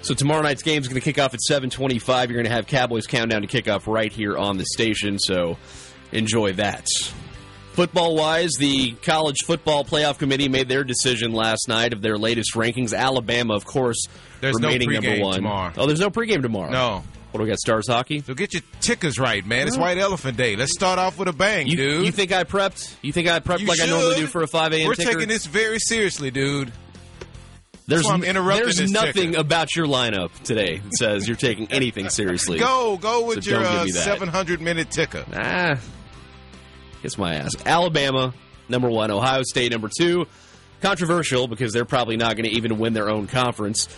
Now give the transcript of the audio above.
So tomorrow night's game is going to kick off at 7:25. You're going to have Cowboys Countdown to kickoff right here on the station, so enjoy that. Football-wise, the College Football Playoff Committee made their decision last night of their latest rankings. Alabama, of course, remaining number one. Tomorrow. Oh, there's no pregame tomorrow. No. What do we got, Stars Hockey? So get your tickers right, man. It's White Elephant Day. Let's start off with a bang, dude. You think I prepped? You think I prepped You like should. I normally do for a 5 a.m. We're ticker? taking this very seriously, dude. There's this nothing ticker. about your lineup today that says you're taking anything seriously. Go with So your don't give me that. 700-minute ticker. Kiss my ass. Alabama, number 1. Ohio State, number 2. Controversial because they're probably not going to even win their own conference.